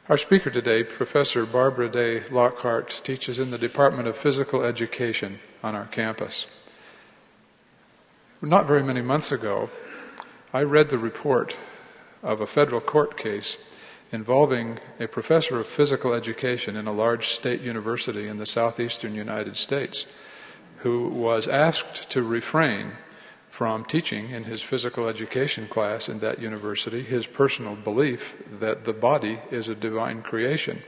Our speaker today, Professor Barbara Day Lockhart, teaches in the Department of Physical Education on our campus. Not very many months ago, I read the report of a federal court case involving a professor of physical education in a large state university in the southeastern United States who was asked to refrain from teaching in his physical education class in that university his personal belief that the body is a divine creation.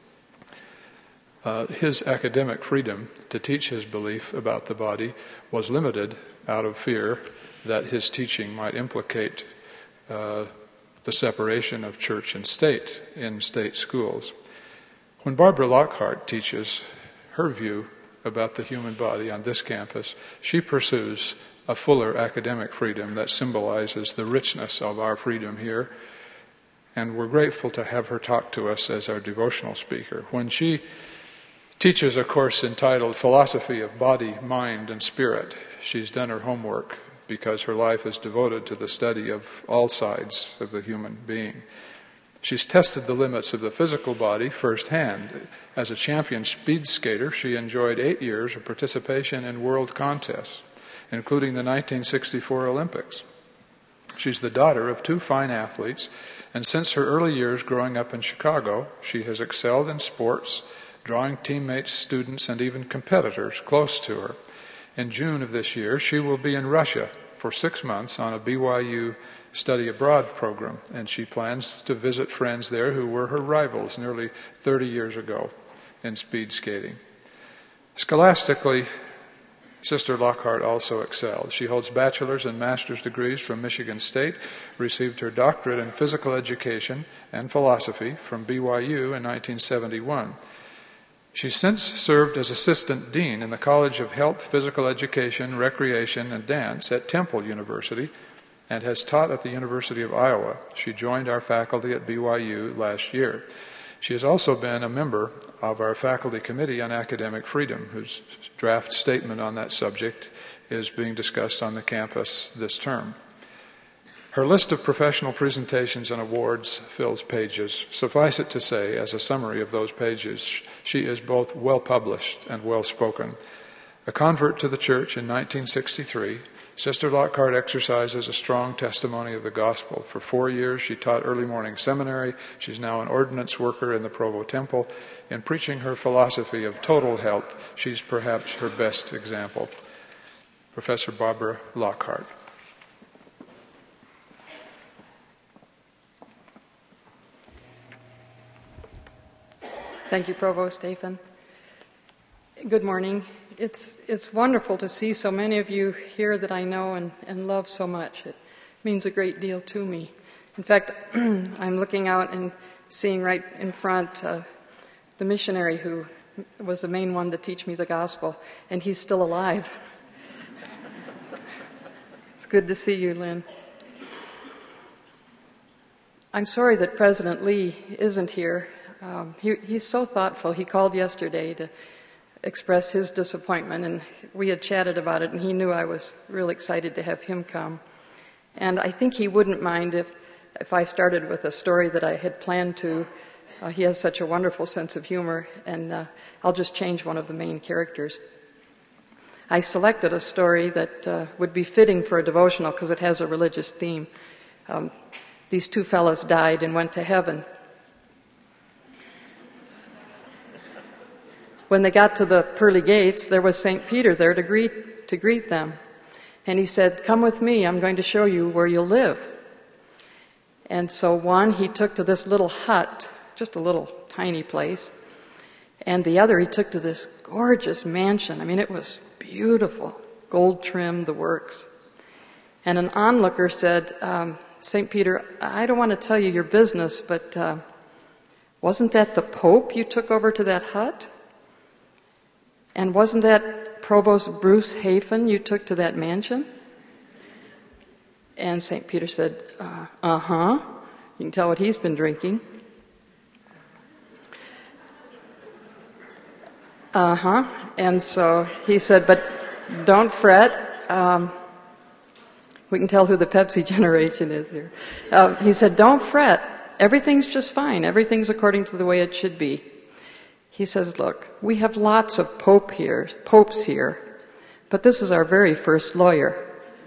His academic freedom to teach his belief about the body was limited out of fear that his teaching might implicate the separation of church and state in state schools. When Barbara Lockhart teaches her view about the human body on this campus, she pursues a fuller academic freedom that symbolizes the richness of our freedom here, and we're grateful to have her talk to us as our devotional speaker. When she teaches a course entitled Philosophy of Body, Mind, and Spirit, she's done her homework because her life is devoted to the study of all sides of the human being. She's tested the limits of the physical body firsthand. As a champion speed skater, she enjoyed 8 years of participation in world contests, including the 1964 Olympics. She's the daughter of 2 fine athletes, and since her early years growing up in Chicago, she has excelled in sports, drawing teammates, students, and even competitors close to her. In June of this year, she will be in Russia for 6 months on a BYU study abroad program, and she plans to visit friends there who were her rivals nearly 30 years ago in speed skating. Scholastically, Sister Lockhart also excelled. She holds bachelor's and master's degrees from Michigan State, received her doctorate in physical education and philosophy from BYU in 1971. She's since served as assistant dean in the College of Health, Physical Education, Recreation, and Dance at Temple University and has taught at the University of Iowa. She joined our faculty at BYU last year. She has also been a member of our Faculty Committee on Academic Freedom, whose draft statement on that subject is being discussed on the campus this term. Her list of professional presentations and awards fills pages. Suffice it to say, as a summary of those pages, she is both well-published and well-spoken. A convert to the church in 1963, Sister Lockhart exercises a strong testimony of the gospel. For 4 years, she taught early morning seminary. She's now an ordinance worker in the Provo Temple. In preaching her philosophy of total health, she's perhaps her best example. Professor Barbara Lockhart. Thank you, Provost Dathan. Good morning. It's wonderful to see so many of you here that I know and love so much. It means a great deal to me. In fact, I'm looking out and seeing right in front the missionary who was the main one to teach me the gospel, and he's still alive. It's good to see you, Lynn. I'm sorry that President Lee isn't here. He's so thoughtful. He called yesterday to express his disappointment, and we had chatted about it, and he knew I was real excited to have him come. And I think he wouldn't mind if I started with a story that I had planned to. He has such a wonderful sense of humor, and I'll just change one of the main characters. I selected a story that would be fitting for a devotional because it has a religious theme. These 2 fellows died and went to heaven. When they got to the pearly gates, there was St. Peter there to greet them. And he said, "Come with me, I'm going to show you where you'll live." And so one he took to this little hut, just a little tiny place, and the other he took to this gorgeous mansion. I mean, it was beautiful, gold trimmed, the works. And an onlooker said, "St. Peter, I don't want to tell you your business, but wasn't that the Pope you took over to that hut? And wasn't that Provost Bruce Hafen you took to that mansion?" And St. Peter said, uh-huh. You can tell what he's been drinking. Uh-huh. And so he said, "But don't fret. We can tell who the Pepsi generation is here." He said, "Don't fret. everything's just fine. Everything's according to the way it should be. He says, look, we have lots of popes here, but this is our very first lawyer.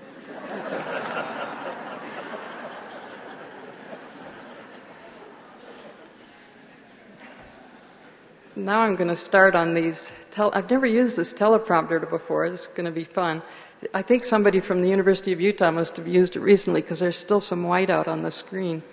Now I'm going to start on these. I've never used this teleprompter before. It's going to be fun. I think somebody from the University of Utah must have used it recently because there's still some whiteout on the screen.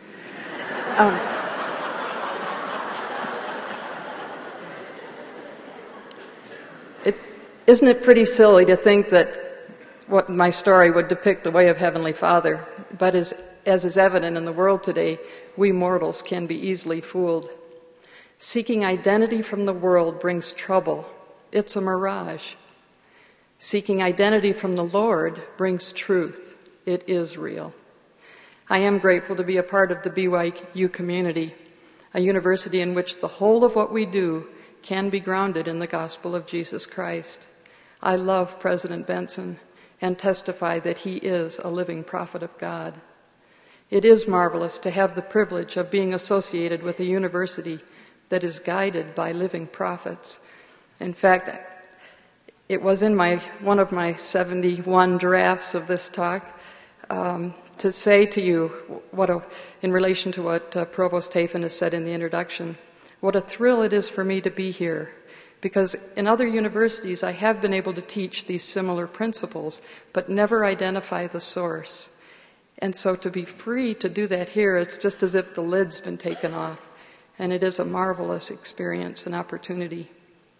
Isn't it pretty silly to think that what my story would depict the way of Heavenly Father? But as is evident in the world today, we mortals can be easily fooled. Seeking identity from the world brings trouble. It's a mirage. Seeking identity from the Lord brings truth. It is real. I am grateful to be a part of the BYU community, a university in which the whole of what we do can be grounded in the gospel of Jesus Christ. I love President Benson and testify that he is a living prophet of God. It is marvelous to have the privilege of being associated with a university that is guided by living prophets. In fact, it was in one of my 71 drafts of this talk to say to you, in relation to what Provost Tafin has said in the introduction, what a thrill it is for me to be here. Because in other universities, I have been able to teach these similar principles, but never identify the source. And so to be free to do that here, it's just as if the lid's been taken off. And it is a marvelous experience and opportunity.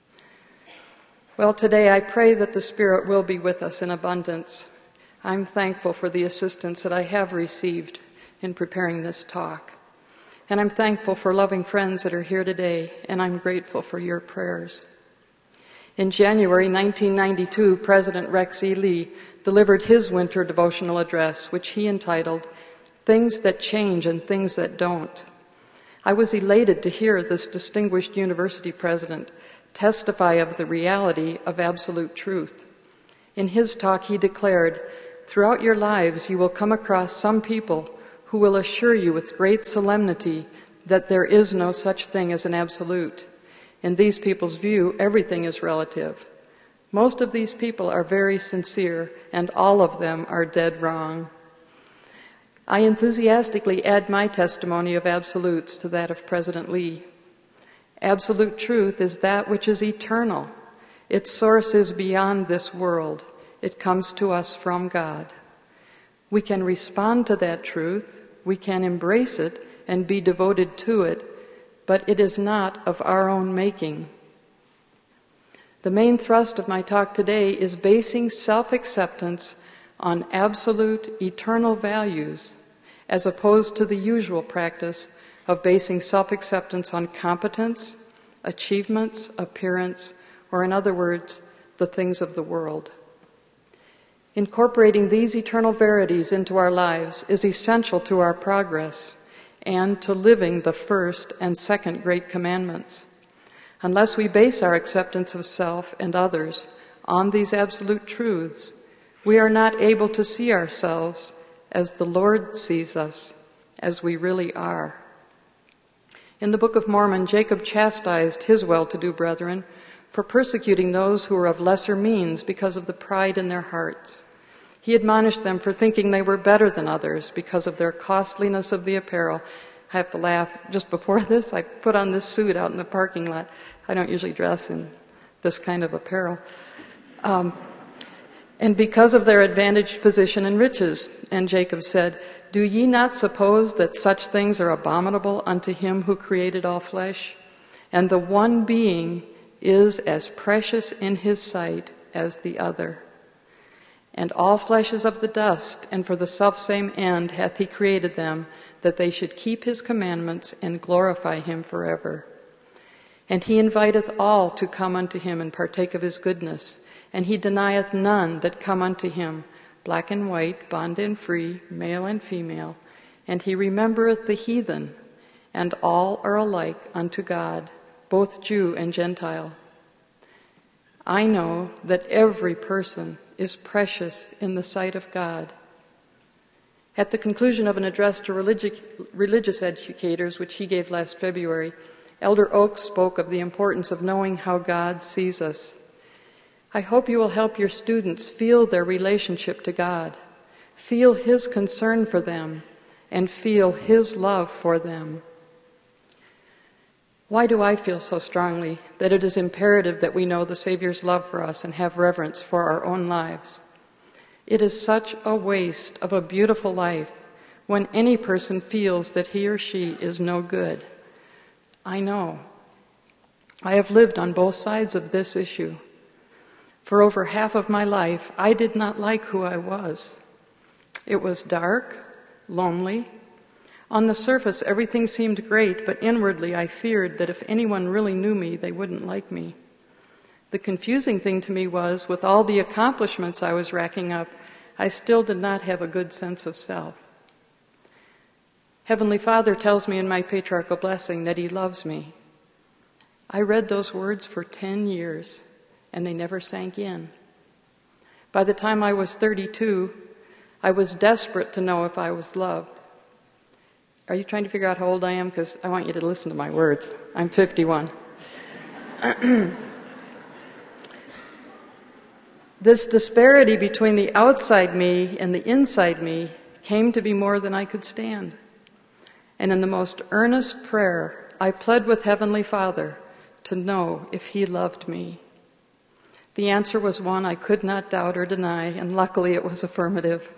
Well, today I pray that the Spirit will be with us in abundance. I'm thankful for the assistance that I have received in preparing this talk. And I'm thankful for loving friends that are here today, and I'm grateful for your prayers. In January 1992, President Rex E. Lee delivered his winter devotional address, which he entitled, Things That Change and Things That Don't. I was elated to hear this distinguished university president testify of the reality of absolute truth. In his talk, he declared, throughout your lives, you will come across some people who will assure you with great solemnity that there is no such thing as an absolute. In these people's view, everything is relative. Most of these people are very sincere, and all of them are dead wrong. I enthusiastically add my testimony of absolutes to that of President Lee. Absolute truth is that which is eternal. Its source is beyond this world. It comes to us from God. We can respond to that truth, we can embrace it and be devoted to it, but it is not of our own making. The main thrust of my talk today is basing self-acceptance on absolute, eternal values, as opposed to the usual practice of basing self-acceptance on competence, achievements, appearance, or in other words, the things of the world. Incorporating these eternal verities into our lives is essential to our progress and to living the first and second great commandments. Unless we base our acceptance of self and others on these absolute truths, we are not able to see ourselves as the Lord sees us, as we really are. In the Book of Mormon, Jacob chastised his well-to-do brethren for persecuting those who were of lesser means because of the pride in their hearts. He admonished them for thinking they were better than others because of their costliness of the apparel. I have to laugh. Just before this, I put on this suit out in the parking lot. I don't usually dress in this kind of apparel. And because of their advantaged position and riches. And Jacob said, Do ye not suppose that such things are abominable unto him who created all flesh? And the one being is as precious in his sight as the other. And all flesh is of the dust, and for the selfsame end hath he created them, that they should keep his commandments and glorify him forever. And he inviteth all to come unto him and partake of his goodness, and he denieth none that come unto him, black and white, bond and free, male and female, and he remembereth the heathen, and all are alike unto God, both Jew and Gentile. I know that every person is precious in the sight of God. At the conclusion of an address to religious educators, which he gave last February, Elder Oaks spoke of the importance of knowing how God sees us. I hope you will help your students feel their relationship to God, feel His concern for them, and feel His love for them. Why do I feel so strongly that it is imperative that we know the Savior's love for us and have reverence for our own lives? It is such a waste of a beautiful life when any person feels that he or she is no good. I know. I have lived on both sides of this issue. For over half of my life, I did not like who I was. It was dark, lonely. On the surface, everything seemed great, but inwardly I feared that if anyone really knew me, they wouldn't like me. The confusing thing to me was, with all the accomplishments I was racking up, I still did not have a good sense of self. Heavenly Father tells me in my patriarchal blessing that He loves me. I read those words for 10 years, and they never sank in. By the time I was 32, I was desperate to know if I was loved. Are you trying to figure out how old I am? Because I want you to listen to my words. I'm 51. This disparity between the outside me and the inside me came to be more than I could stand. And in the most earnest prayer, I pled with Heavenly Father to know if He loved me. The answer was one I could not doubt or deny, and luckily it was affirmative.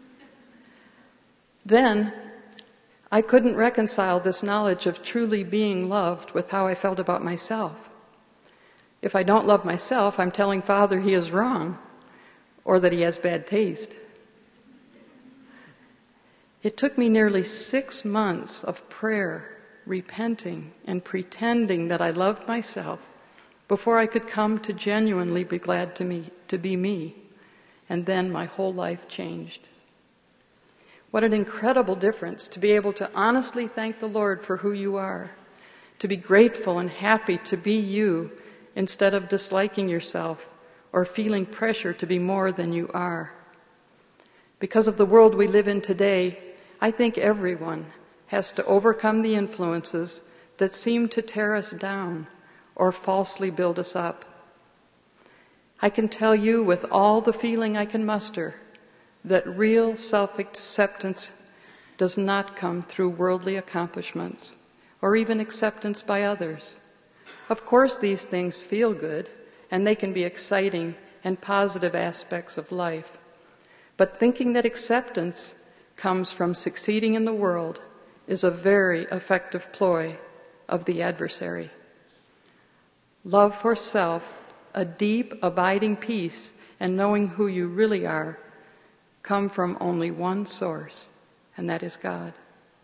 Then, I couldn't reconcile this knowledge of truly being loved with how I felt about myself. If I don't love myself, I'm telling Father He is wrong, or that He has bad taste. It took me nearly 6 months of prayer, repenting, and pretending that I loved myself before I could come to genuinely be glad to be me. And then my whole life changed. What an incredible difference to be able to honestly thank the Lord for who you are, to be grateful and happy to be you instead of disliking yourself or feeling pressure to be more than you are. Because of the world we live in today, I think everyone has to overcome the influences that seem to tear us down or falsely build us up. I can tell you with all the feeling I can muster that real self-acceptance does not come through worldly accomplishments or even acceptance by others. Of course, these things feel good, and they can be exciting and positive aspects of life. But thinking that acceptance comes from succeeding in the world is a very effective ploy of the adversary. Love for self, a deep, abiding peace, and knowing who you really are come from only one source, and that is God.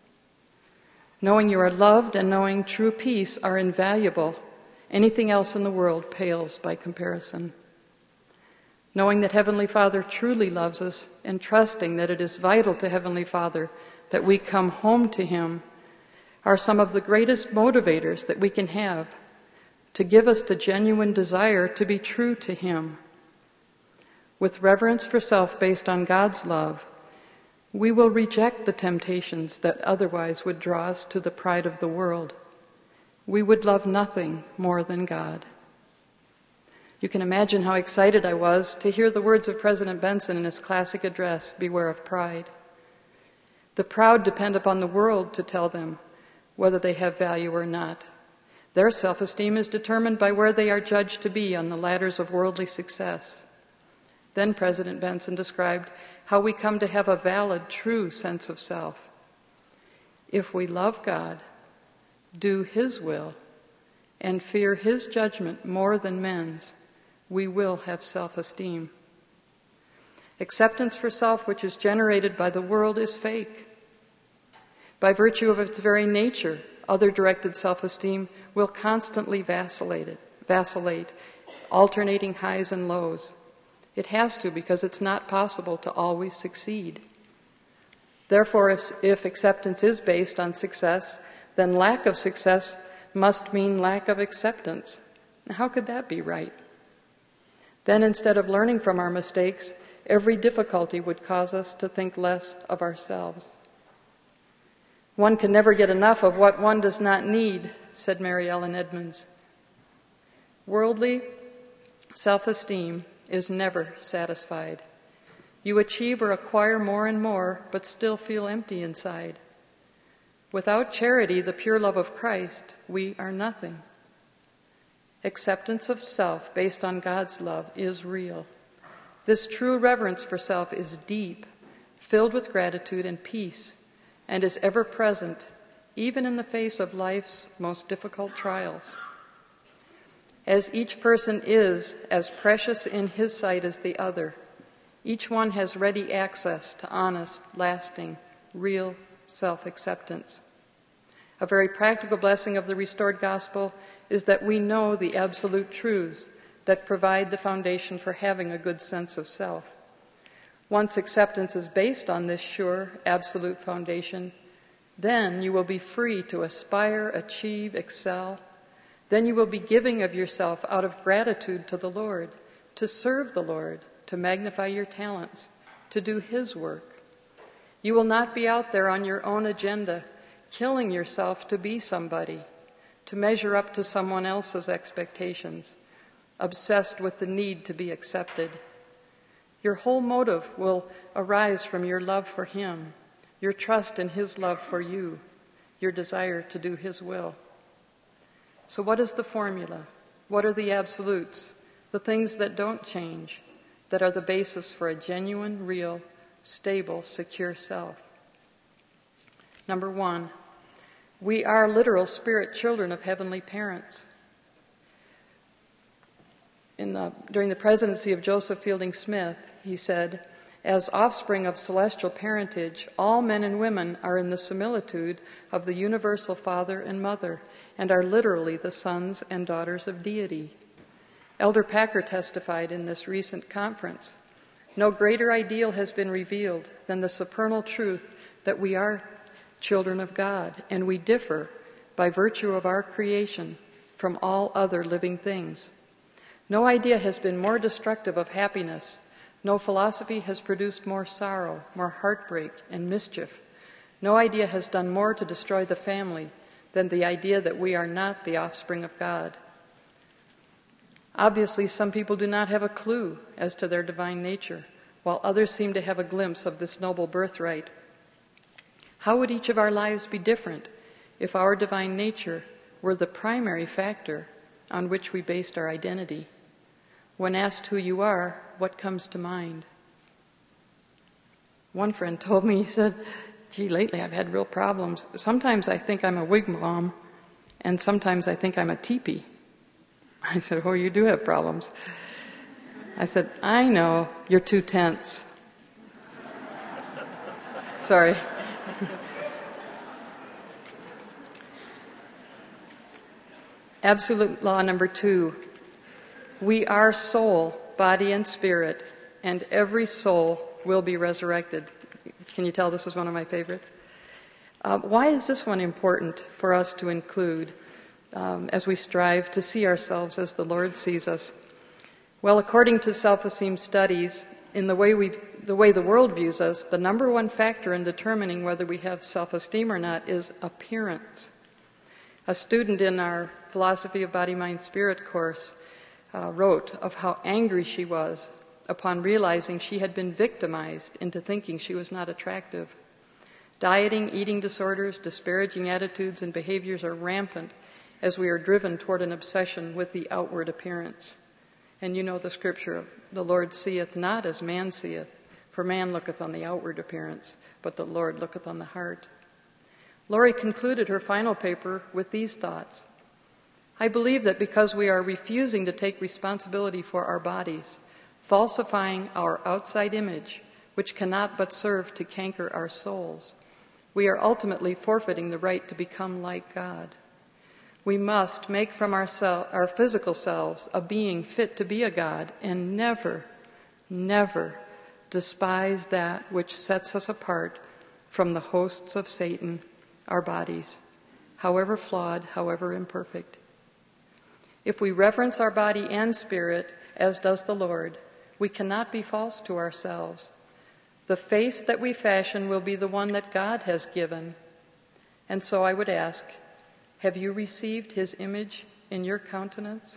Knowing you are loved and knowing true peace are invaluable. Anything else in the world pales by comparison. Knowing that Heavenly Father truly loves us and trusting that it is vital to Heavenly Father that we come home to Him are some of the greatest motivators that we can have to give us the genuine desire to be true to Him. With reverence for self based on God's love, we will reject the temptations that otherwise would draw us to the pride of the world. We would love nothing more than God. You can imagine how excited I was to hear the words of President Benson in his classic address, "Beware of Pride." The proud depend upon the world to tell them whether they have value or not. Their self-esteem is determined by where they are judged to be on the ladders of worldly success. Then President Benson described how we come to have a valid, true sense of self. If we love God, do His will, and fear His judgment more than men's, we will have self-esteem. Acceptance for self which is generated by the world is fake. By virtue of its very nature, other-directed self-esteem will constantly vacillate, alternating highs and lows. It has to, because it's not possible to always succeed. Therefore, if acceptance is based on success, then lack of success must mean lack of acceptance. How could that be right? Then, instead of learning from our mistakes, Every difficulty would cause us to think less of ourselves. One can never get enough of what one does not need, said Mary Ellen Edmonds. Worldly self-esteem is never satisfied. You achieve or acquire more and more, but still feel empty inside. Without charity, the pure love of Christ, we are nothing. Acceptance of self based on God's love is real. This true reverence for self is deep, filled with gratitude and peace, and is ever present, even in the face of life's most difficult trials. As each person is as precious in his sight as the other, each one has ready access to honest, lasting, real self-acceptance. A very practical blessing of the restored gospel is that we know the absolute truths that provide the foundation for having a good sense of self. Once acceptance is based on this sure, absolute foundation, then you will be free to aspire, achieve, excel. Then you will be giving of yourself out of gratitude to the Lord, to serve the Lord, to magnify your talents, to do His work. You will not be out there on your own agenda, killing yourself to be somebody, to measure up to someone else's expectations, obsessed with the need to be accepted. Your whole motive will arise from your love for Him, your trust in His love for you, your desire to do His will. So what is the formula? What are the absolutes, the things that don't change, that are the basis for a genuine, real, stable, secure self? Number 1, we are literal spirit children of heavenly parents. During the presidency of Joseph Fielding Smith, he said, "As offspring of celestial parentage, all men and women are in the similitude of the universal Father and Mother, and are literally the sons and daughters of deity." Elder Packer testified in this recent conference, "No greater ideal has been revealed than the supernal truth that we are children of God, and we differ, by virtue of our creation, from all other living things. No idea has been more destructive of happiness. No philosophy has produced more sorrow, more heartbreak, and mischief. No idea has done more to destroy the family than the idea that we are not the offspring of God." Obviously, some people do not have a clue as to their divine nature, while others seem to have a glimpse of this noble birthright. How would each of our lives be different if our divine nature were the primary factor on which we based our identity? When asked who you are, what comes to mind? One friend told me, he said, "Gee, lately I've had real problems. Sometimes I think I'm a wigwam, and sometimes I think I'm a teepee." I said, "Oh, you do have problems." I said, "I know, you're too tense." Sorry. Absolute law number 2. We are soul, body, and spirit, and every soul will be resurrected. Can you tell this is one of my favorites? Why is this one important for us to include as we strive to see ourselves as the Lord sees us? Well, according to self-esteem studies, in the way the world views us, the number one factor in determining whether we have self-esteem or not is appearance. A student in our Philosophy of Body, Mind, Spirit course wrote of how angry she was upon realizing she had been victimized into thinking she was not attractive. Dieting, eating disorders, disparaging attitudes and behaviors are rampant as we are driven toward an obsession with the outward appearance. And you know the scripture, "The Lord seeth not as man seeth, for man looketh on the outward appearance, but the Lord looketh on the heart." Laurie concluded her final paper with these thoughts: "I believe that because we are refusing to take responsibility for our bodies, falsifying our outside image, which cannot but serve to canker our souls, we are ultimately forfeiting the right to become like God. We must make from our physical selves a being fit to be a God, and never, never despise that which sets us apart from the hosts of Satan, our bodies, however flawed, however imperfect. If we reverence our body and spirit, as does the Lord, We cannot be false to ourselves. The face that we fashion will be the one that God has given. And so I would ask, have you received his image in your countenance?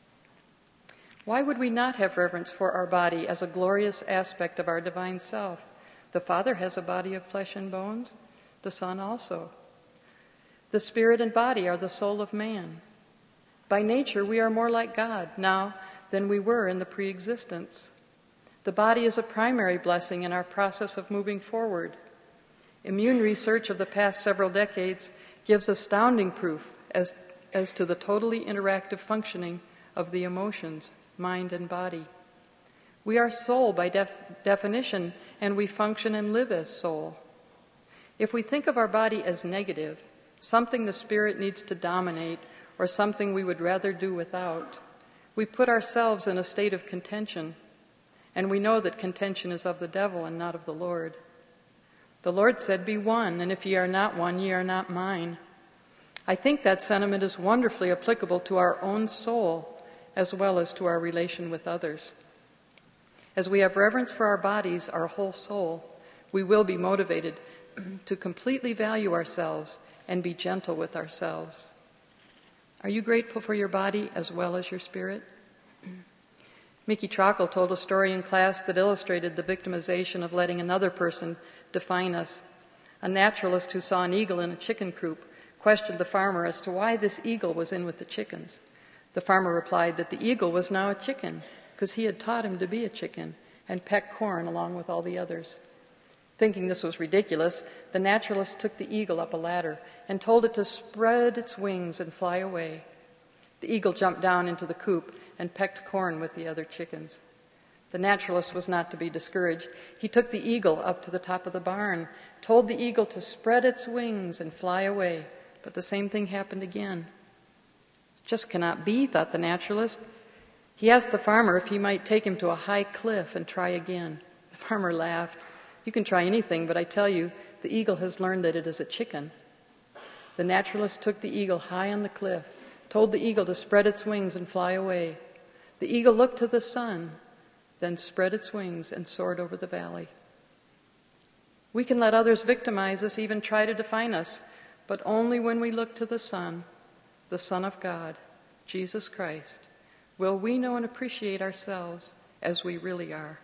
Why would we not have reverence for our body as a glorious aspect of our divine self? The Father has a body of flesh and bones, the Son also. The spirit and body are the soul of man. By nature, we are more like God now than we were in the pre-existence. The body is a primary blessing in our process of moving forward. Immune research of the past several decades gives astounding proof as to the totally interactive functioning of the emotions, mind and body. We are soul by definition, and we function and live as soul. If we think of our body as negative, something the spirit needs to dominate, or something we would rather do without, we put ourselves in a state of contention, and we know that contention is of the devil and not of the Lord. The Lord said, "Be one, and if ye are not one, ye are not mine." I think that sentiment is wonderfully applicable to our own soul as well as to our relation with others. As we have reverence for our bodies, our whole soul, we will be motivated to completely value ourselves and be gentle with ourselves. Are you grateful for your body as well as your spirit? Mickey Trockle told a story in class that illustrated the victimization of letting another person define us. A naturalist who saw an eagle in a chicken coop questioned the farmer as to why this eagle was in with the chickens. The farmer replied that the eagle was now a chicken because he had taught him to be a chicken and peck corn along with all the others. Thinking this was ridiculous, the naturalist took the eagle up a ladder and told it to spread its wings and fly away. The eagle jumped down into the coop and pecked corn with the other chickens. The naturalist was not to be discouraged. He took the eagle up to the top of the barn, told the eagle to spread its wings and fly away, but the same thing happened again. Just cannot be, thought the naturalist. He asked the farmer if he might take him to a high cliff and try again. The farmer laughed. "You can try anything, but I tell you, the eagle has learned that it is a chicken." The naturalist took the eagle high on the cliff, told the eagle to spread its wings and fly away. The eagle looked to the sun, then spread its wings and soared over the valley. We can let others victimize us, even try to define us, but only when we look to the Son, the Son of God, Jesus Christ, will we know and appreciate ourselves as we really are.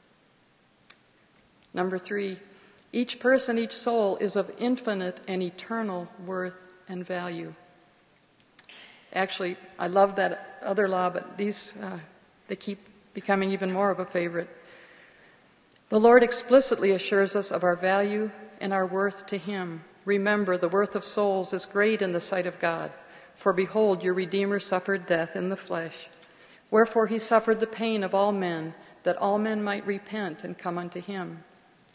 Number 3, each person, each soul is of infinite and eternal worth and value. Actually, I love that other law, but these, they keep becoming even more of a favorite. The Lord explicitly assures us of our value and our worth to Him. Remember, the worth of souls is great in the sight of God. For behold, your Redeemer suffered death in the flesh. Wherefore he suffered the pain of all men, that all men might repent and come unto Him.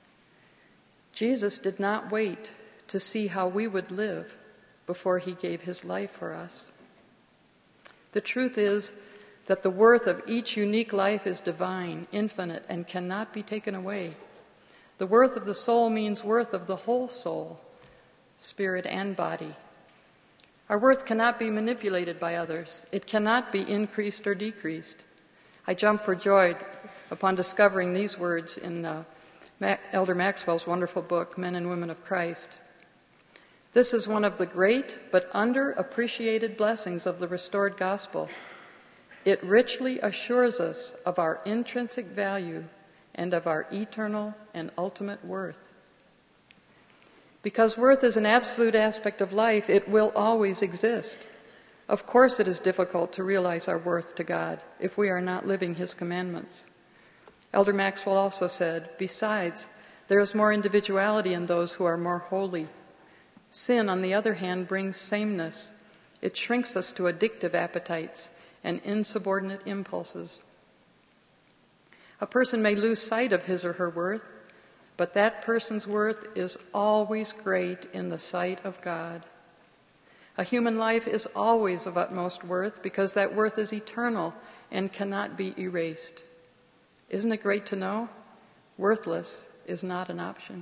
Jesus did not wait to see how we would live before He gave His life for us. The truth is that the worth of each unique life is divine, infinite, and cannot be taken away. The worth of the soul means worth of the whole soul, spirit and body. Our worth cannot be manipulated by others. It cannot be increased or decreased. I jumped for joy upon discovering these words in Elder Maxwell's wonderful book, Men and Women of Christ. This is one of the great but underappreciated blessings of the restored gospel. It richly assures us of our intrinsic value and of our eternal and ultimate worth. Because worth is an absolute aspect of life, it will always exist. Of course, it is difficult to realize our worth to God if we are not living His commandments. Elder Maxwell also said, "Besides, there is more individuality in those who are more holy. Sin, on the other hand, brings sameness. It shrinks us to addictive appetites and insubordinate impulses. A person may lose sight of his or her worth, but that person's worth is always great in the sight of God. A human life is always of utmost worth because that worth is eternal and cannot be erased. Isn't it great to know? Worthless is not an option."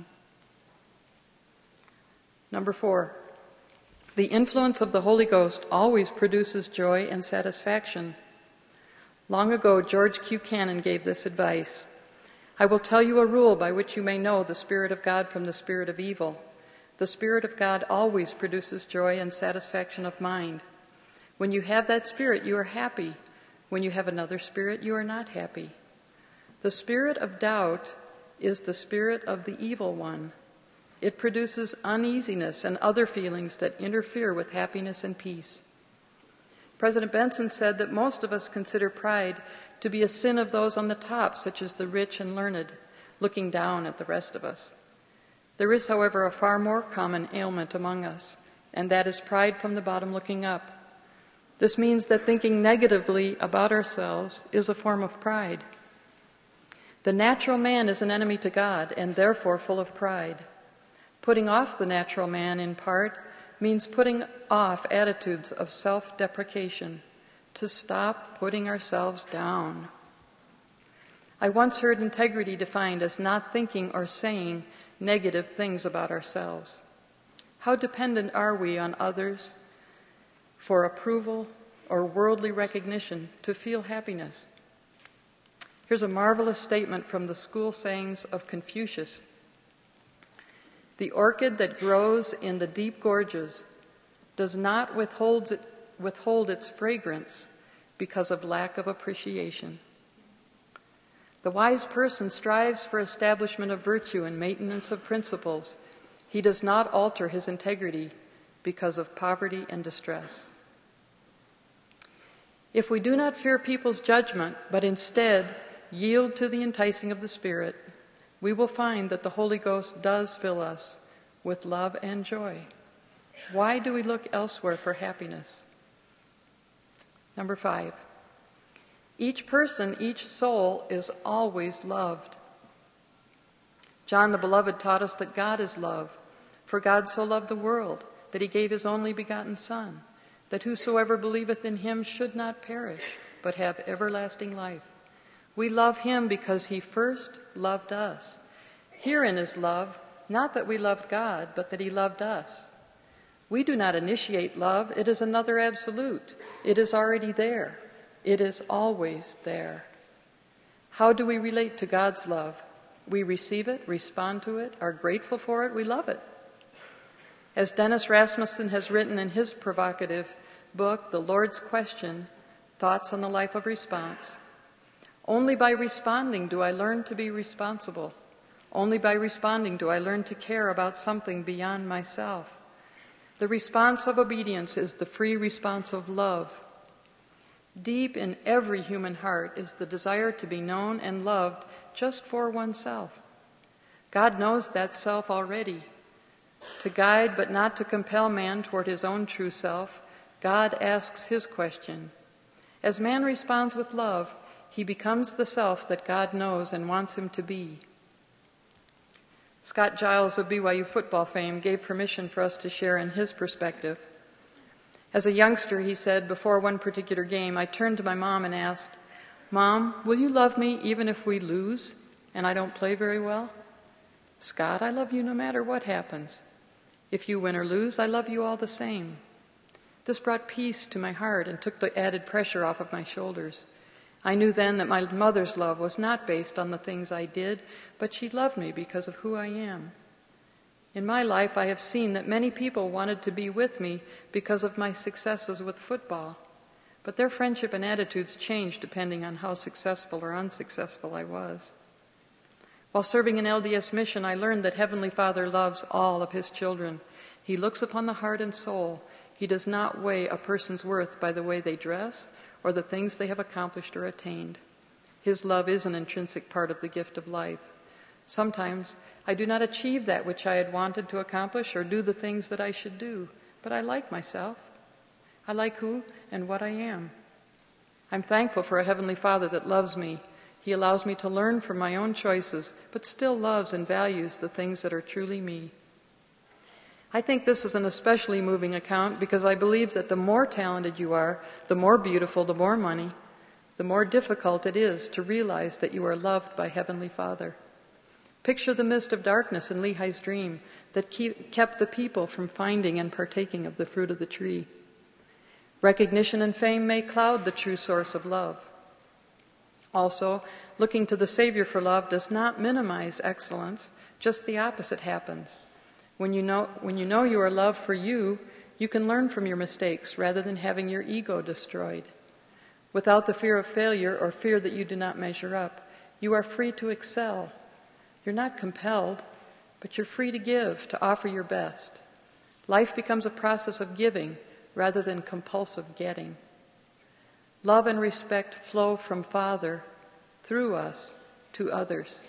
Number 4, the influence of the Holy Ghost always produces joy and satisfaction. Long ago, George Q. Cannon gave this advice: "I will tell you a rule by which you may know the Spirit of God from the spirit of evil. The Spirit of God always produces joy and satisfaction of mind. When you have that spirit, you are happy. When you have another spirit, you are not happy. The spirit of doubt is the spirit of the evil one. It produces uneasiness and other feelings that interfere with happiness and peace." President Benson said that most of us consider pride to be a sin of those on the top, such as the rich and learned, looking down at the rest of us. There is, however, a far more common ailment among us, and that is pride from the bottom looking up. This means that thinking negatively about ourselves is a form of pride. The natural man is an enemy to God and therefore full of pride. Putting off the natural man, in part, means putting off attitudes of self-deprecation, to stop putting ourselves down. I once heard integrity defined as not thinking or saying negative things about ourselves. How dependent are we on others for approval or worldly recognition to feel happiness? Here's a marvelous statement from the school sayings of Confucius. "The orchid that grows in the deep gorges does not withhold its fragrance because of lack of appreciation." The wise person strives for establishment of virtue and maintenance of principles. He does not alter his integrity because of poverty and distress. If we do not fear people's judgment, but instead yield to the enticing of the Spirit, we will find that the Holy Ghost does fill us with love and joy. Why do we look elsewhere for happiness? Number 5. Each person, each soul is always loved. John the Beloved taught us that God is love. "For God so loved the world, that he gave his only begotten Son, that whosoever believeth in him should not perish, but have everlasting life." We love him because he first loved us. Herein is love, not that we loved God, but that he loved us. We do not initiate love. It is another absolute. It is already there. It is always there. How do we relate to God's love? We receive it, respond to it, are grateful for it, we love it. As Dennis Rasmussen has written in his provocative book, The Lord's Question, Thoughts on the Life of Response, "Only by responding do I learn to be responsible. Only by responding do I learn to care about something beyond myself. The response of obedience is the free response of love. Deep in every human heart is the desire to be known and loved just for oneself. God knows that self already. To guide but not to compel man toward his own true self, God asks his question. As man responds with love, he becomes the self that God knows and wants him to be." Scott Giles of BYU football fame gave permission for us to share in his perspective. As a youngster, he said, before one particular game, I turned to my mom and asked, "Mom, will you love me even if we lose and I don't play very well?" "Scott, I love you no matter what happens. If you win or lose, I love you all the same." This brought peace to my heart and took the added pressure off of my shoulders. I knew then that my mother's love was not based on the things I did, but she loved me because of who I am. In my life, I have seen that many people wanted to be with me because of my successes with football, but their friendship and attitudes changed depending on how successful or unsuccessful I was. While serving in LDS mission, I learned that Heavenly Father loves all of his children. He looks upon the heart and soul. He does not weigh a person's worth by the way they dress or the things they have accomplished or attained. His love is an intrinsic part of the gift of life. Sometimes I do not achieve that which I had wanted to accomplish or do the things that I should do, but I like myself. I like who and what I am. I'm thankful for a Heavenly Father that loves me. He allows me to learn from my own choices, but still loves and values the things that are truly me. I think this is an especially moving account because I believe that the more talented you are, the more beautiful, the more money, the more difficult it is to realize that you are loved by Heavenly Father. Picture the mist of darkness in Lehi's dream that kept the people from finding and partaking of the fruit of the tree. Recognition and fame may cloud the true source of love. Also, looking to the Savior for love does not minimize excellence, just the opposite happens. When you know you are loved for you, you can learn from your mistakes rather than having your ego destroyed. Without the fear of failure or fear that you do not measure up, you are free to excel. You're not compelled, but you're free to give, to offer your best. Life becomes a process of giving rather than compulsive getting. Love and respect flow from Father through us to others.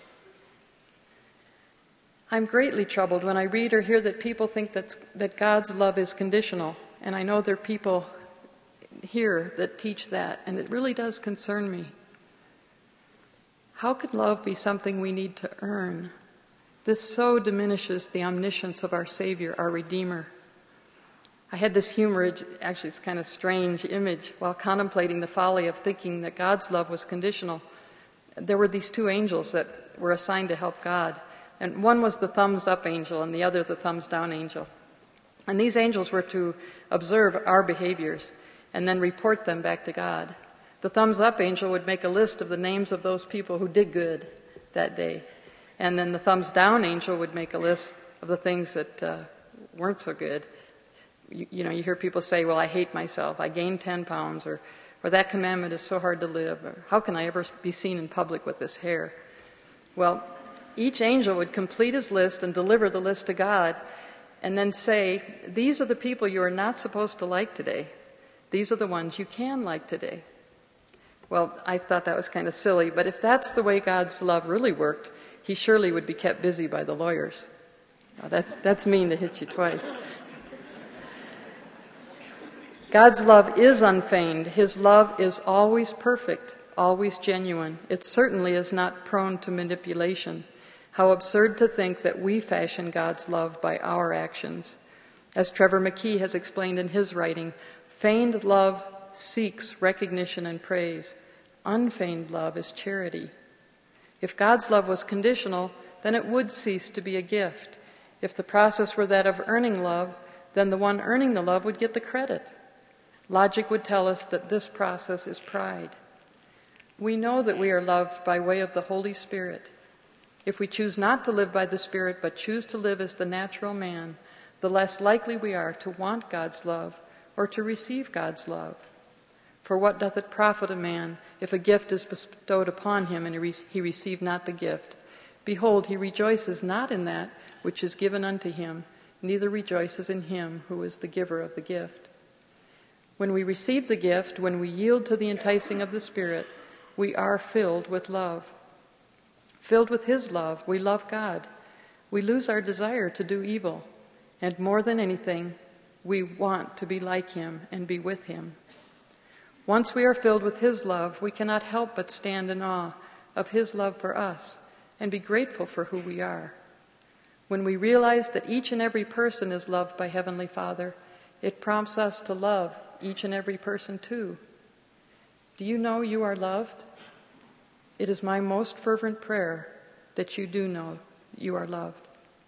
I'm greatly troubled when I read or hear that people think that God's love is conditional, and I know there are people here that teach that, and it really does concern me. How could love be something we need to earn? This so diminishes the omniscience of our Savior, our Redeemer. I had this actually it's kind of strange image, while contemplating the folly of thinking that God's love was conditional. There were these two angels that were assigned to help God, and one was the thumbs up angel and the other the thumbs down angel. And these angels were to observe our behaviors and then report them back to God. The thumbs up angel would make a list of the names of those people who did good that day. And then the thumbs down angel would make a list of the things that weren't so good. You hear people say, well, I hate myself, I gained 10 pounds, or that commandment is so hard to live, or how can I ever be seen in public with this hair? Well, each angel would complete his list and deliver the list to God, and then say, these are the people you are not supposed to like today. These are the ones you can like today. Well, I thought that was kind of silly, but if that's the way God's love really worked, he surely would be kept busy by the lawyers. Now, that's mean to hit you twice. God's love is unfeigned. His love is always perfect, always genuine. It certainly is not prone to manipulation. How absurd to think that we fashion God's love by our actions. As Trevor McKee has explained in his writing, feigned love seeks recognition and praise. Unfeigned love is charity. If God's love was conditional, then it would cease to be a gift. If the process were that of earning love, then the one earning the love would get the credit. Logic would tell us that this process is pride. We know that we are loved by way of the Holy Spirit. If we choose not to live by the Spirit, but choose to live as the natural man, the less likely we are to want God's love or to receive God's love. For what doth it profit a man if a gift is bestowed upon him and he receive not the gift? Behold, he rejoices not in that which is given unto him, neither rejoices in him who is the giver of the gift. When we receive the gift, when we yield to the enticing of the Spirit, we are filled with love. Filled with his love, we love God. We lose our desire to do evil. And more than anything, we want to be like him and be with him. Once we are filled with his love, we cannot help but stand in awe of his love for us and be grateful for who we are. When we realize that each and every person is loved by Heavenly Father, it prompts us to love each and every person too. Do you know you are loved? It is my most fervent prayer that you do know you are loved.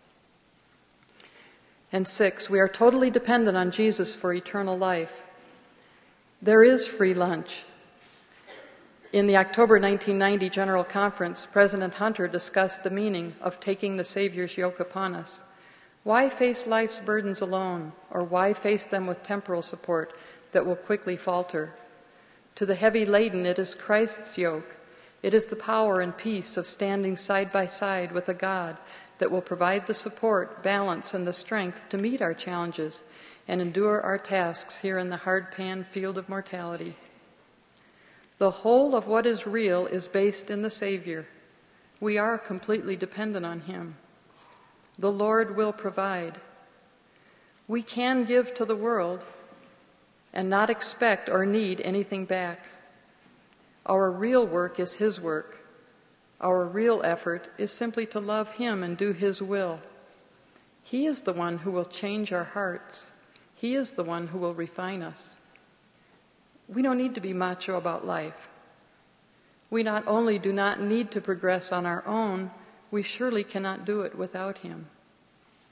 And 6, we are totally dependent on Jesus for eternal life. There is free lunch. In the October 1990 General Conference, President Hunter discussed the meaning of taking the Savior's yoke upon us. Why face life's burdens alone, or why face them with temporal support that will quickly falter? To the heavy laden, it is Christ's yoke. It is the power and peace of standing side by side with a God that will provide the support, balance, and the strength to meet our challenges and endure our tasks here in the hard-pan field of mortality. The whole of what is real is based in the Savior. We are completely dependent on him. The Lord will provide. We can give to the world and not expect or need anything back. Our real work is his work. Our real effort is simply to love him and do his will. He is the one who will change our hearts. He is the one who will refine us. We don't need to be macho about life. We not only do not need to progress on our own, we surely cannot do it without him.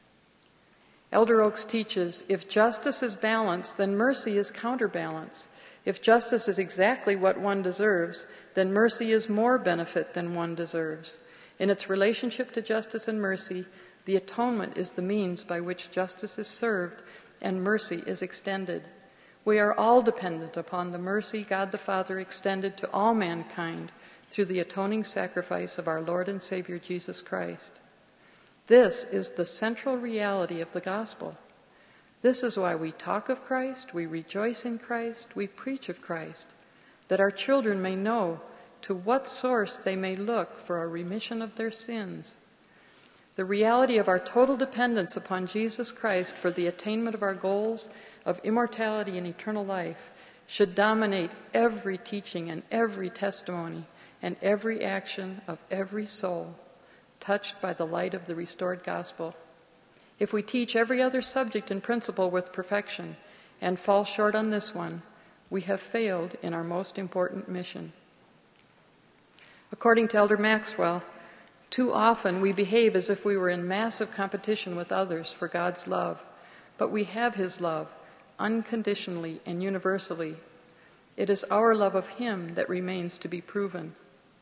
Elder Oaks teaches, if justice is balance, then mercy is counterbalance. If justice is exactly what one deserves, then mercy is more benefit than one deserves. In its relationship to justice and mercy, the atonement is the means by which justice is served and mercy is extended. We are all dependent upon the mercy God the Father extended to all mankind through the atoning sacrifice of our Lord and Savior Jesus Christ. This is the central reality of the gospel. This is why we talk of Christ, we rejoice in Christ, we preach of Christ, that our children may know to what source they may look for a remission of their sins. The reality of our total dependence upon Jesus Christ for the attainment of our goals of immortality and eternal life should dominate every teaching and every testimony and every action of every soul touched by the light of the restored gospel. If we teach every other subject and principle with perfection and fall short on this one, we have failed in our most important mission. According to Elder Maxwell, too often we behave as if we were in massive competition with others for God's love, but we have His love unconditionally and universally. It is our love of Him that remains to be proven.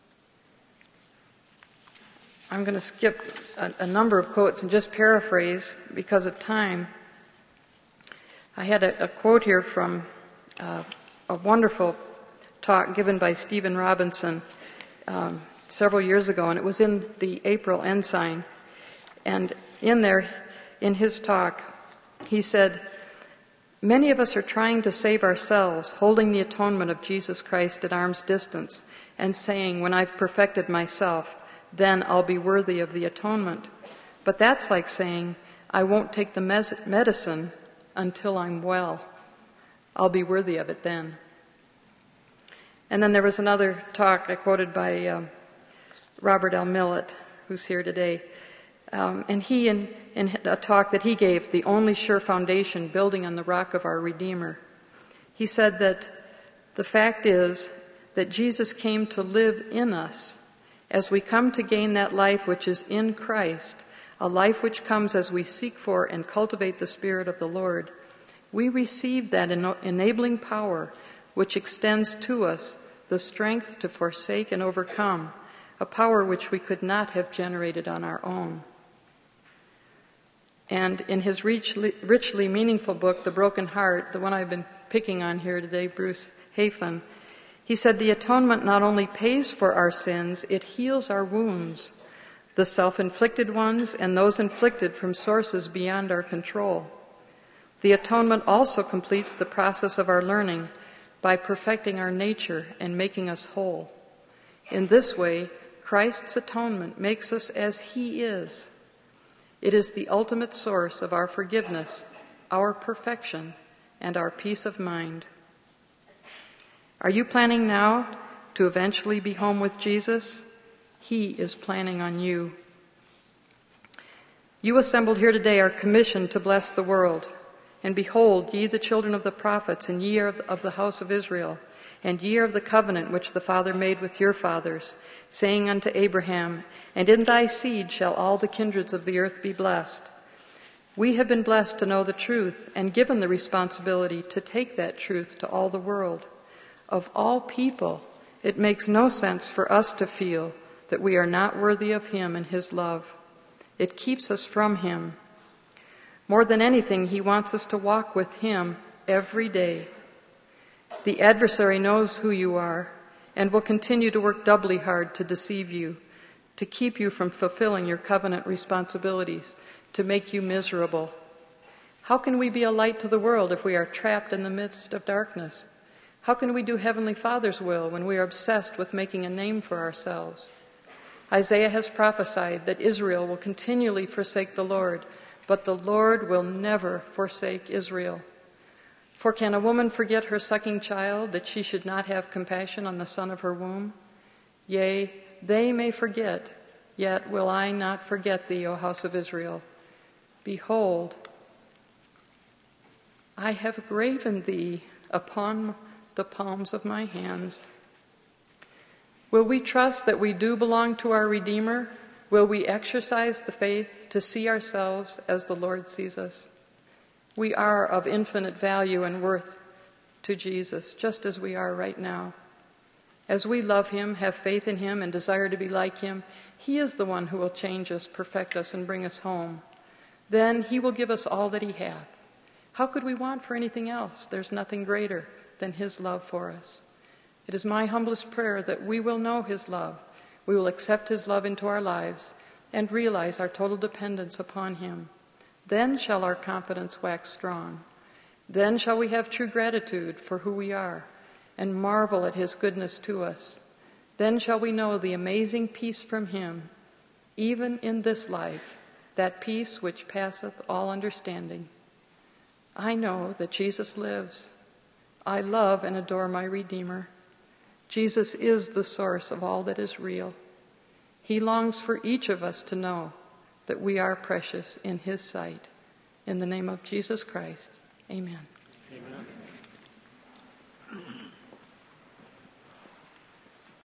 I'm going to skip a number of quotes and just paraphrase because of time. I had a quote here from a wonderful talk given by Stephen Robinson several years ago, and it was in the April Ensign. And in there, in his talk, he said, "Many of us are trying to save ourselves, holding the atonement of Jesus Christ at arm's distance and saying, when I've perfected myself, then I'll be worthy of the atonement. But that's like saying, I won't take the medicine until I'm well. I'll be worthy of it then." And then there was another talk I quoted by Robert L. Millett, who's here today. And he, in a talk that he gave, The Only Sure Foundation, Building on the Rock of Our Redeemer, he said that the fact is that Jesus came to live in us as we come to gain that life which is in Christ, a life which comes as we seek for and cultivate the Spirit of the Lord. We receive that enabling power which extends to us the strength to forsake and overcome, a power which we could not have generated on our own. And in his richly meaningful book, The Broken Heart, the one I've been picking on here today, Bruce Hafen, he said, the atonement not only pays for our sins, it heals our wounds, the self-inflicted ones and those inflicted from sources beyond our control. The atonement also completes the process of our learning by perfecting our nature and making us whole. In this way, Christ's atonement makes us as He is. It is the ultimate source of our forgiveness, our perfection, and our peace of mind. Are you planning now to eventually be home with Jesus? He is planning on you. You assembled here today are commissioned to bless the world. And behold, ye the children of the prophets, and ye are of the house of Israel, and ye are of the covenant which the Father made with your fathers, saying unto Abraham, and in thy seed shall all the kindreds of the earth be blessed. We have been blessed to know the truth and given the responsibility to take that truth to all the world. Of all people, it makes no sense for us to feel that we are not worthy of Him and His love. It keeps us from Him. More than anything, He wants us to walk with Him every day. The adversary knows who you are and will continue to work doubly hard to deceive you, to keep you from fulfilling your covenant responsibilities, to make you miserable. How can we be a light to the world if we are trapped in the midst of darkness? How can we do Heavenly Father's will when we are obsessed with making a name for ourselves? Isaiah has prophesied that Israel will continually forsake the Lord, but the Lord will never forsake Israel. For can a woman forget her sucking child, that she should not have compassion on the son of her womb? Yea, they may forget, yet will I not forget thee, O house of Israel. Behold, I have graven thee upon the palms of my hands. Will we trust that we do belong to our Redeemer? Will we exercise the faith to see ourselves as the Lord sees us? We are of infinite value and worth to Jesus, just as we are right now. As we love him, have faith in him, and desire to be like him, he is the one who will change us, perfect us, and bring us home. Then he will give us all that he hath. How could we want for anything else? There's nothing greater than his love for us. It is my humblest prayer that we will know his love, we will accept his love into our lives, and realize our total dependence upon him. Then shall our confidence wax strong. Then shall we have true gratitude for who we are, and marvel at his goodness to us. Then shall we know the amazing peace from him, even in this life, that peace which passeth all understanding. I know that Jesus lives. I love and adore my Redeemer. Jesus is the source of all that is real. He longs for each of us to know that we are precious in his sight. In the name of Jesus Christ, amen.